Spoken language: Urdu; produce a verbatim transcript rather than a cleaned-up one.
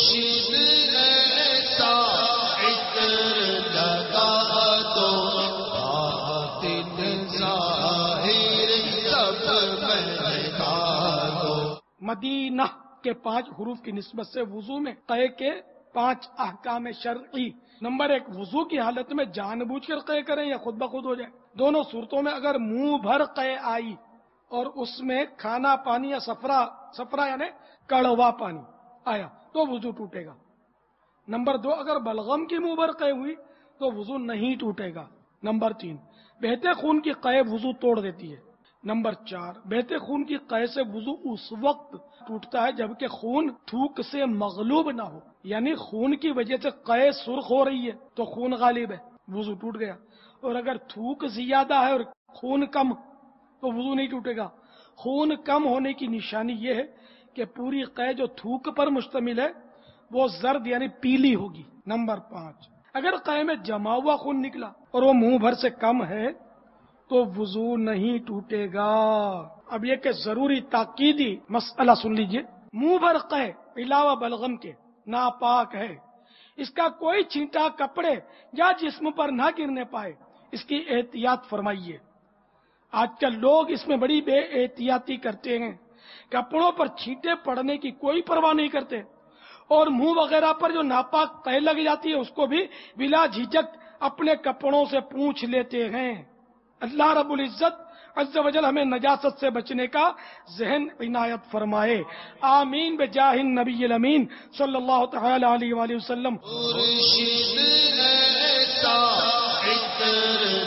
مدینہ کے پانچ حروف کی نسبت سے وضو میں قے کے پانچ احکام شرعی. نمبر ایک، وضو کی حالت میں جان بوجھ کر قے کریں یا خود بخود ہو جائے. دونوں صورتوں میں اگر منہ بھر قے آئی اور اس میں کھانا پانی یا سفرا سفرا یعنی کڑوا پانی آیا تو وضو ٹوٹے گا. نمبر دو، اگر بلغم کی منہ بھر قے ہوئی تو وضو نہیں ٹوٹے گا. نمبر تین، بہتے خون کی قے وضو توڑ دیتی ہے. نمبر چار، بہتے خون کی قے سے وضو اس وقت ٹوٹتا ہے جبکہ خون تھوک سے مغلوب نہ ہو، یعنی خون کی وجہ سے قے سرخ ہو رہی ہے تو خون غالب ہے، وضو ٹوٹ گیا. اور اگر تھوک زیادہ ہے اور خون کم تو وضو نہیں ٹوٹے گا. خون کم ہونے کی نشانی یہ ہے کہ پوری قے جو تھوک پر مشتمل ہے وہ زرد یعنی پیلی ہوگی. نمبر پانچ، اگر قے میں جمع ہوا خون نکلا اور وہ منہ بھر سے کم ہے تو وضو نہیں ٹوٹے گا. اب یہ کہ ضروری تاکیدی مسئلہ سن لیجئے، منہ بھر قے علاوہ بلغم کے ناپاک ہے. اس کا کوئی چھینٹا کپڑے یا جسم پر نہ گرنے پائے، اس کی احتیاط فرمائیے. آج کل لوگ اس میں بڑی بے احتیاطی کرتے ہیں، کپڑوں پر چھینٹے پڑنے کی کوئی پرواہ نہیں کرتے اور منہ وغیرہ پر جو ناپاک قے لگ جاتی ہے اس کو بھی بلا جھجک اپنے کپڑوں سے پوچھ لیتے ہیں. اللہ رب العزت عز و جل ہمیں نجاست سے بچنے کا ذہن عنایت فرمائے. آمین بجاہ النبی الامین صلی اللہ تعالی علیہ وآلہ وسلم.